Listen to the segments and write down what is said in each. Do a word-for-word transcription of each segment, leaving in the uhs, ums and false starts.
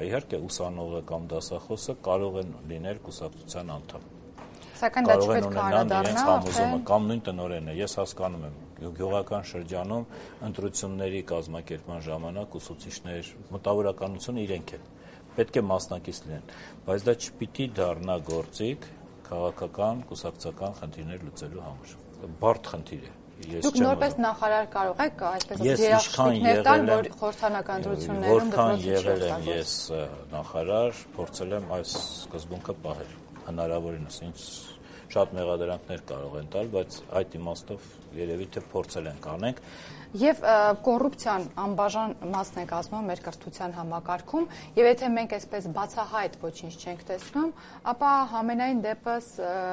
Իհարկե ուսանողը կամ դասախոսը կարող են լինել կուսակցության անդամ։ Սակայն դա չպետք է անդառնա, համոզումը կամ նույն տնօրենը, ես հասկանում եմ, գյուղական շրջանում ընտրությունների կազմակերպման ժամանակ ուսուցիչներ, մտավորականությունը իրենք են, պետք է մասնակից լինեն, բայց դա չպիտի դառնա գործիք քաղաքական, կուսակցական խնդիրներ լուծելու համար։ Բարդ խնդիր է։ Դուք նորպես նախարար կարող եք այսպես երաշխիքներ տալ, որ խորհրդանական ընտրություններում որքան եղել եմ ես նախարար, փորձել եմ այս սկզբունքը պահել հնարավորինս, ինձ շատ մեղադրանքներ կարող են տալ, բայց այդ իմաստով երևի թե փորձել ենք անենք։ Եվ կոռուպցիան անբաժան մասն է կազմում մեր կրթության համակարգում, եւ եթե մենք այսպես բացահայտ ոչինչ չենք տեսնում, ապա համենայն դեպս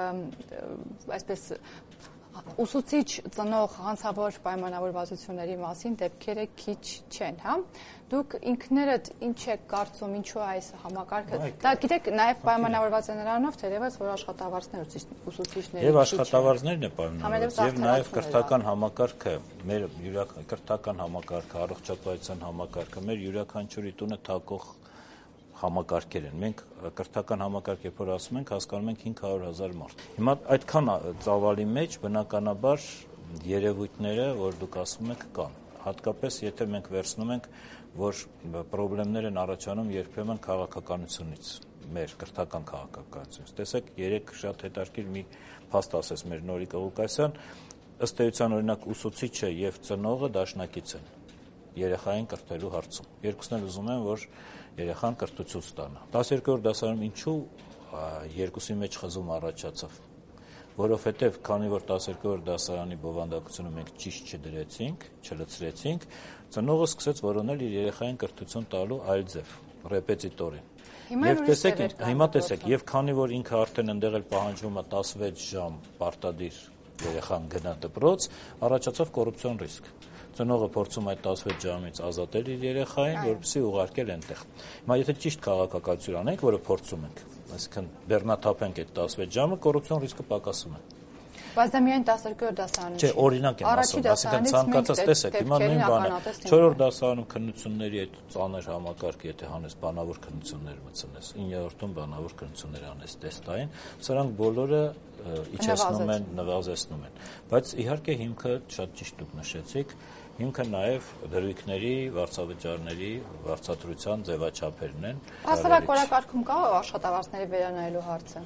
այսպես ուսուցիչ ծնող հանցավոր պայմանավորվածությունների մասին դեպքերը քիչ չեն, հա։ Դուք ինքներդ ինչ եք կարծում, ինչու այս համակարգը։ Դա գիտեք, նաև պայմանավորված է նրանով, թերևս որ աշխատավարձներ ուսուցիչների եւ աշխատավարձներն է պայմանավորված, եւ նաև կրթական համակարգը, մեր կրթական համակարգը, առողջապահության համակարգը, մեր յուրաքանչյուրի տունը թակող համակարգեր են։ Մենք կրթական համակարգ երբ որ ասում ենք, հասկանում ենք հինգ հարյուր հազար մարդ։ Հիմա այդքան ծավալի մեջ բնականաբար երևույթները, որ դուք ասում եք, կան։ Հատկապես եթե մենք վերցնում ենք, որ խնդիրներ են առաջանում երբեմն քաղաքականությունից, մեր կրթական քաղաքականությունից։ Տեսեք, երեք շատ հետաքրքիր մի փաստ ասեց մեր Նորիկ Ղուկասյան, ըստ էության օրինակ ուսուցիչը եւ ծնողը դաշնակից են երեխային կրթելու հարցում։ Երկուսն էլ ուզում են, որ երեխան կրթություն ստանա։ տասներկրորդ դասարանում ինչու երկուսի մեջ խզում առաջացավ, որովհետև քանի որ տասներկրորդ դասարանի բովանդակությունը մենք ճիշտ չդրեցինք, չլցրեցինք, ծնողը սկսեց որոնել իր երեխային կրթություն տալու այլ ձև, ռեպետիտորին։ Եվ տեսեք, հիմա տեսեք, եւ քանի որ ինքը արդեն ընդեղ էլ պահանջվում է տասնվեց ժամ պարտադիր երեխան գնա դպրոց, առաջացավ կոռուպցիոն ռիսկ։ Ծնողը փորձում այդ տասնվեց ժամից ազատել իր երեխային, որպեսզի ուղարկել այնտեղ։ Հիմա եթե ճիշտ քաղաքականություն անենք, որը փորձում ենք, այսինքն բեռնաթափենք այդ տասնվեց ժամը, կոռուպցիոն ռիսկը պակասում է։ Բայց դա միայն տասներկրորդ դասարանում չէ, օրինակ եմ ասում, այսինքն ցանկացած տեսեք, հիմա նույն բանը, չորրորդ դասարանում քննությունների այդ ծանր համակարգը, եթե հանես բանավոր քննություններ մտցնես, իններորդում բանավոր քննություններ անես տեստային, սրանք բոլորը իջեցնում են, նվազեցնում են։ Բայց իհարկե հիմքը շատ ճիշտ դուք նշեցիք, հիմքը նաև դրույքների, վարձավճարների, վարձատրության ձևաչափերն են։ Հասարակ օրակարգում կա աշխատավարձների վերանայելու հարցը։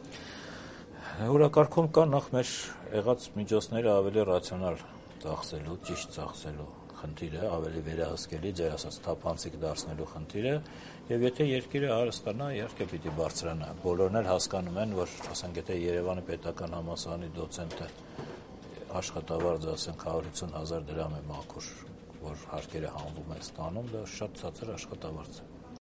Օրակարգում կա նախ մեր եղած միջոցները ավելի ռացիոնալ ծախսելու, ճիշտ ծախսելու խնդիրը, ավելի վերահսկելի, ձեր ասած թափանցիկ դարձնելու խնդիրը, եւ եթե երկիրը հարստանա, իհարկե պիտի բարձրանա։ Բոլորն էլ հասկանում են, որ ասենք եթե Երևանի պետական համալսարանի դոցենտը աշխատավարձ ասենք հարյուրություն հազար դրամ է մաքուր, որ հարկերը հանվում են ստանում, դա շատ ցածր աշխատավարձ է։